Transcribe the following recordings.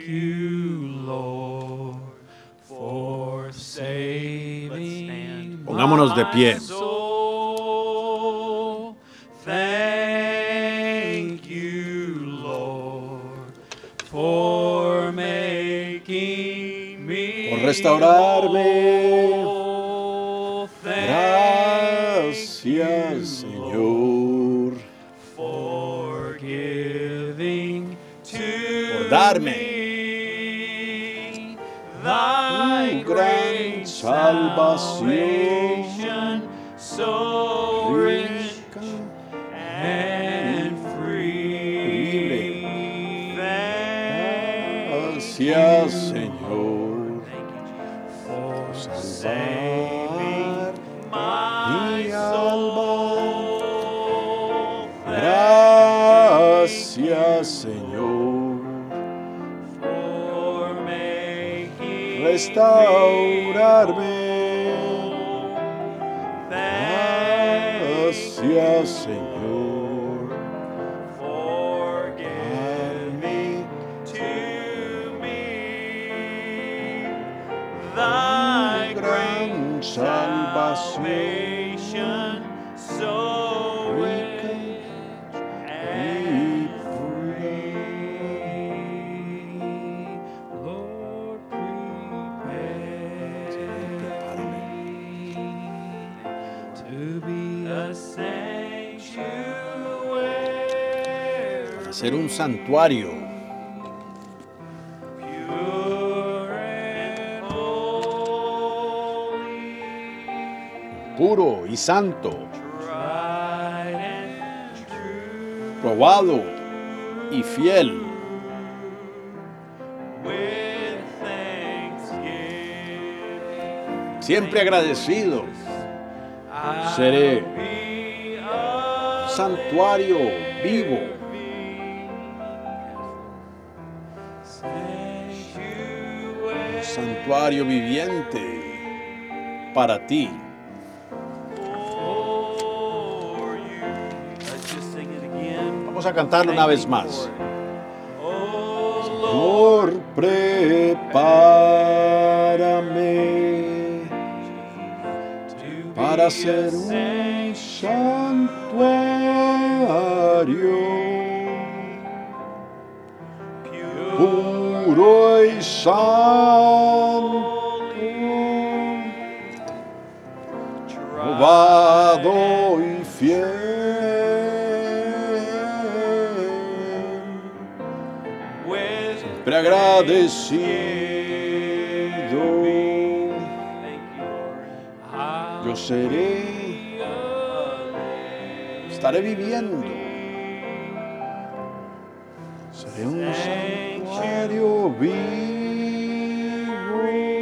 you, Lord, for saving Pongámonos de pie. my soul. Thank you, Lord, for making me Por restaurarme. whole. Gracias, Señor, For giving to por darme me thy tu gran great salvación, salvation, so rich rica and free. Gracias, Señor, For salvar saving my mi alma. soul. Gracias, Señor, For making restaurarme. Gracias, Gracias, Señor, for giving darme to me thy tu gran great salvación, salvation, so rica rich y and pura. free. Lord, prepare me to be a sanctuary, Ser un santuario pure and holy, puro y santo, tried and true, probado y fiel. with thanksgiving. Siempre agradecido. I'll Seré be a santuario vivo, un santuario viviente para ti. for you. Let's just sing it again. Vamos a cantarlo una vez más. Oh Señor, prepárame para ser un santuario puro y santo, probado y fiel. Siempre agradecido, yo seré, estaré viviendo, seré un santuario vivo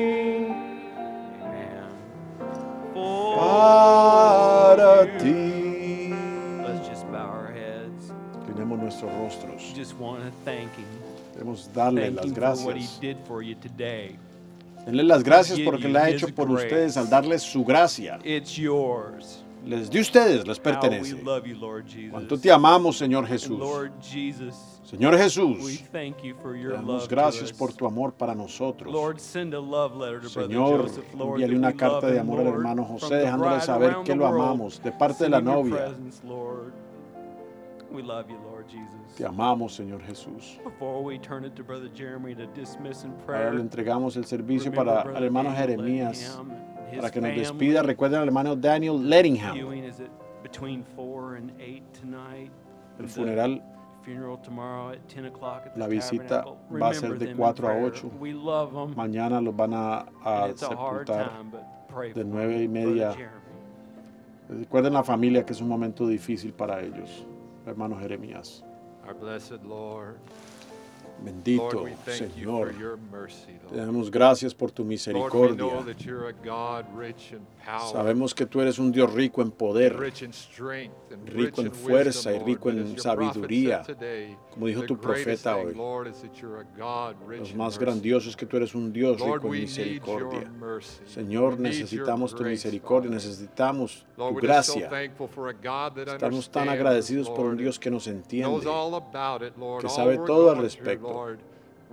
para ti. Let's just bow our heads. Tenemos nuestros rostros, Just want to thank him. queremos darle Thank las him for what he gracias. did for you today. Denle las gracias Give por lo que you le ha his hecho por grace. ustedes al darles su gracia. It's yours. Les de ustedes, les How pertenece. we love you, Lord Jesus. Cuánto te amamos, Señor And Jesús. Lord Jesus, Señor we Jesús, thank you for te your damos love gracias to us. por tu amor para nosotros. Lord, send a love letter to Brother Señor, Joseph, Lord, envíale that una we carta love de him, amor al Lord, hermano from José, the dejándole bride saber around que the lo world, amamos de parte de la sing in your novia. presence, Lord. We love you, Lord Jesus. Te amamos, Señor Jesús. Before we turn it to Brother Jeremy to dismiss in Ahora prayer, le entregamos el servicio remember para Brother el hermano Daniel Jeremías, Lettingham and his para que nos family. despida. Recuerden al hermano Daniel Lettingham. Viewing is it between 4 and 8 tonight. El The funeral, funeral tomorrow at 10 o'clock at the la visita Tabernacle. va a ser Remember de them in 4 a prayer. 8. We love them. Mañana los van a And it's a hard sepultar time, but pray de for 9:30. Brother Jeremy. Recuerden la familia, que es un momento difícil para ellos. Hermano Jeremías. Our blessed Lord, Bendito Lord, we thank you for Señor. your mercy, Te Lord. damos gracias por tu Lord, we know misericordia. that you're a God rich in power, Sabemos que tú eres un Dios rico en poder, rich in strength, and rico rich en in fuerza y wisdom, rico Lord. en But as your prophet sabiduría. said today, Como dijo the tu greatest profeta thing, hoy, Lord, is that you're a God rich lo in más mercy. grandioso es que tú eres un Dios Lord, rico en we need misericordia. your mercy. Señor, We need your necesitamos tu grace, misericordia, Father. necesitamos Lord, tu we're just so gracia. thankful for a God that Estamos tan understands, agradecidos por un Lord, Dios que nos knows entiende, all about it, Lord, que all sabe we're todo al going through, respecto. Lord.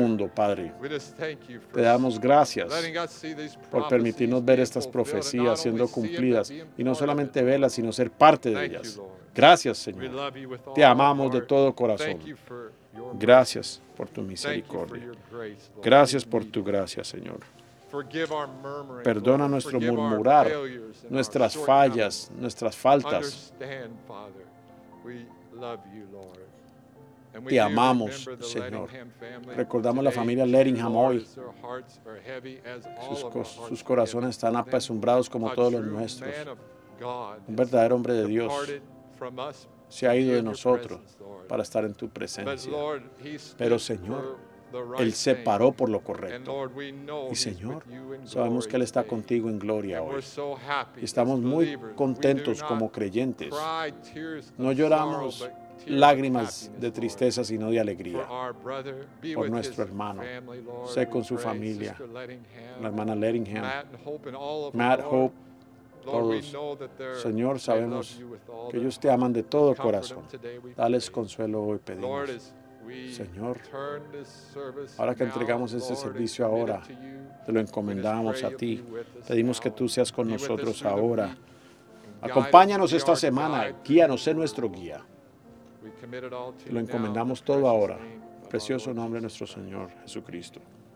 mundo, Padre. We just thank you for Te damos gracias letting us see these por permitirnos prophecies ver being estas fulfilled and profecías not siendo only see 'em, but cumplidas being y no part of solamente it, verlas, sino ser parte de Thank ellas. you, Lord. Gracias, We Señor. love you with all Te amamos our de heart. todo corazón. Thank you for your Gracias por tu mercy. Thank you for misericordia. your grace, Lord. Gracias We por need tu you. gracia, Señor. Forgive our murmuring, Perdona Lord. nuestro Forgive our murmurar, failures and nuestras our fallas, nuestras faltas. Understand, Father, we love you, Lord. And we Te do amamos, remember the Señor. Lettingham family Recordamos la today, familia too, Lettingham Lord, hoy. as their hearts are heavy, as all of our hearts Sus are corazones heavy están for them. apesumbrados como A todos los true nuestros. man of God Un verdadero hombre de has Dios departed from us se ha to ido be de in your nosotros presence, Lord. para estar en tu But presencia. Lord, he stood Pero for Señor, the right Él se thing. paró por lo And correcto. Lord, we know Y he's Señor, with you in sabemos que Él glory está today. contigo en gloria And we're hoy. so happy Y estamos as muy believers. contentos We do como not creyentes. cry tears No of lloramos sorrow, but tears of lágrimas happiness, de Lord. tristeza, sino de For alegría. our brother, be Por with nuestro his hermano. family, Lord. Sé We con su pray. familia, Sister Lettingham, la hermana Lettingham, Matt and Hope and all of them, Matt, Lord. Hope, Lord, we todos. know that Señor, they love sabemos you with all que their ellos te aman de todo Comfort them corazón. today, we Dales pray. consuelo hoy, Lord, pedimos. as we Señor, turn this service ahora que now, entregamos este Lord, and servicio commit it ahora, to you, te lo we just encomendamos pray a you'll ti. be with us Pedimos que now tú seas con and be with us nosotros through the ahora. week and guide us, Acompáñanos be esta our semana, guide. guíanos en nuestro guía. We commit it all to Te lo you now in the encomendamos todo precious ahora. name of our Precioso Lord nombre de Jesus nuestro Christ. Señor Jesucristo.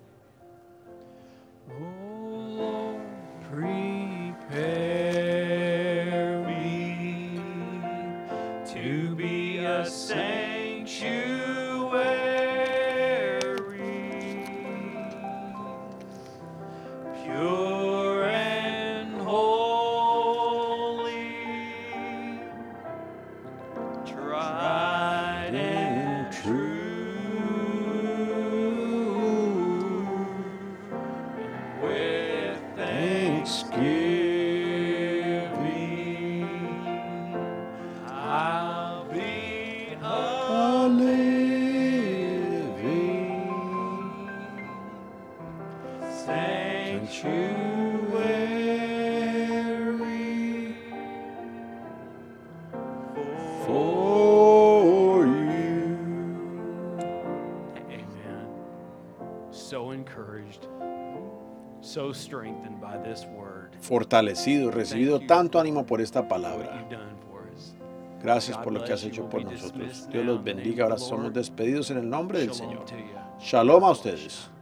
Oh Lord, prepare me to be a sanctuary, pure and holy, tried and true, with thanksgiving, I'll be a living sanctuary For you. Amen. So encouraged, so strengthened by this word. Fortalecido, recibido tanto ánimo por esta What palabra. you've done for us. Gracias God por lo que bless has you. hecho We'll por be nosotros. dismissed Dios now los in the name bendiga. of Ahora the somos Lord. despedidos en el nombre del Shalom Señor. to you. Shalom a God bless ustedes. you.